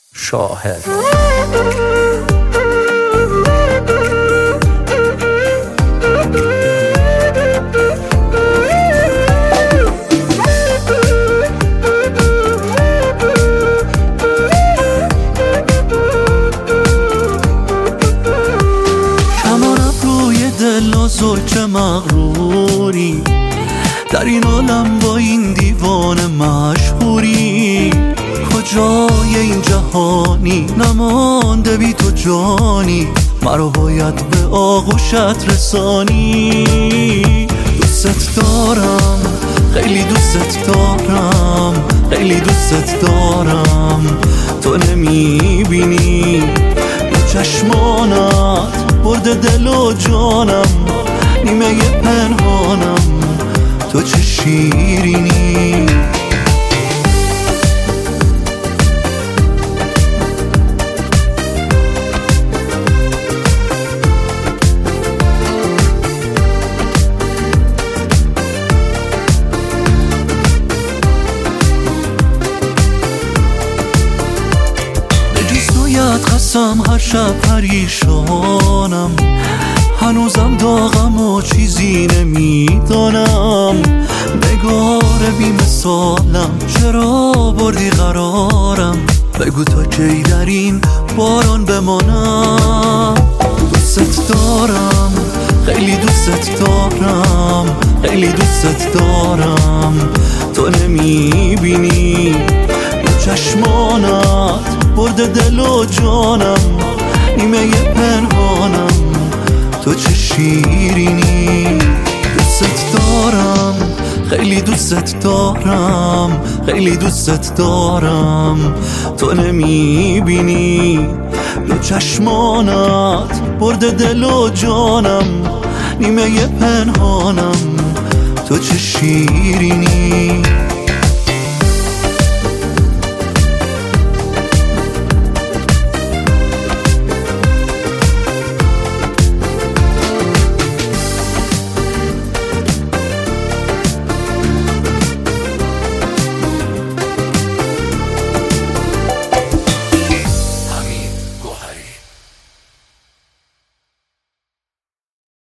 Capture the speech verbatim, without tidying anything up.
شاهد. کمانم روی دل نازک چه مغروری، در این عالم با این دیوانه مشهوری. کجای این جهانی نمانده بی تو جانی، مرا باید به آغوشت رسانی. دوست دارم، خیلی دوست دارم، خیلی دوست دارم. تو نمیبینی دو چشمانت برده دل و جانم، نیمه پنهانم تو چه شیرینی. قسم هر شب پریشانم، هنوزم داغم و چیزی نمیدانم. نگار بی مثالم چرا بردی قرارم، بگو تا کی در این باران بمانم. دوست دارم، خیلی دوست دارم، خیلی دوست دارم. تو نمیبینی دو چشمانت برده دل و جانم، نیمه پنهانم تو چه شیرینی. دوست دارم، خیلی دوست دارم، خیلی دوست دارم. تو نمیبینی دو چشمانت برده دل و جانم، نیمه پنهانم تو چه شیرینی.